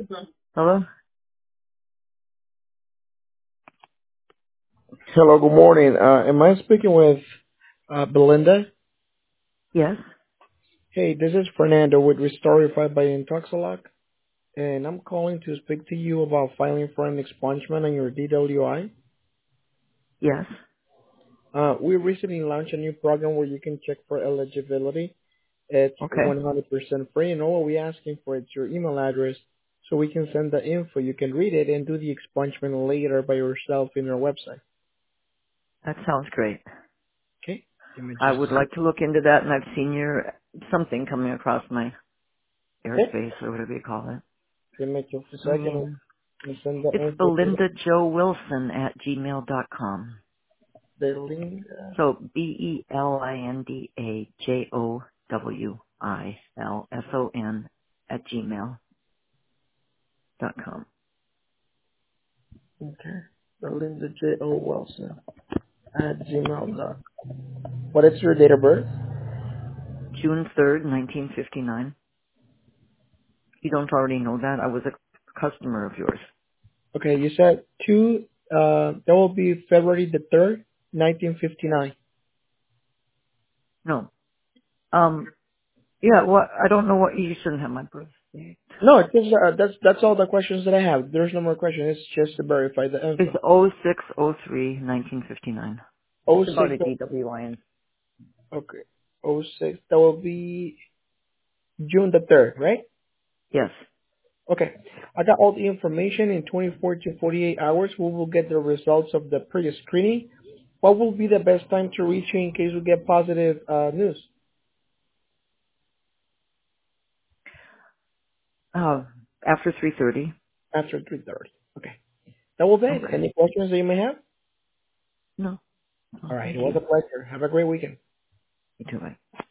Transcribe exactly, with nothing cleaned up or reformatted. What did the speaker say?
Hello? Hello, good morning. Uh, am I speaking with uh, Belinda? Yes? Hey, this is Fernando with Restorify by Intoxilock, and I'm calling to speak to you about filing for an expungement on your D W I. Yes? Uh, we recently launched a new program where you can check for eligibility. It's Okay. one hundred percent free, and all we're asking for is your email address so we can send the info. You can read it and do the expungement later by yourself in our website. That sounds great. Okay? Give me I just a would second. like to look into that, and I've seen your something coming across my Okay? airspace or whatever you call it. Give me just a second Um, and send the it's info to Belinda Joe Wilson at gmail dot com. the link. So B E L I N D A J O W I L S O N at gmail dot com. Okay. Belinda J. O. Wilson at gmail dot com. What is your date of birth? June third, nineteen fifty-nine. You don't already know that? I was a customer of yours. Okay, you said two, uh, that will be February the third, nineteen fifty-nine. No. Um, Yeah, well, I don't know what, you shouldn't have my birthday. No, it's just, uh, that's, that's all the questions that I have. There's no more questions. It's just to verify the It's info. oh six oh three nineteen fifty-nine. Oh It's about six. a D W I N. Okay. Oh six. That will be June the third, right? Yes. Okay. I got all the information in twenty-four to forty-eight hours. We will get the results of the previous screening. What will be the best time to reach you in case we get positive uh, news? Uh, after three thirty. After three thirty. Okay. That will be it. Okay. Any questions that you may have? No. Oh, All right. thank It was you. a pleasure. Have a great weekend. You too, bye.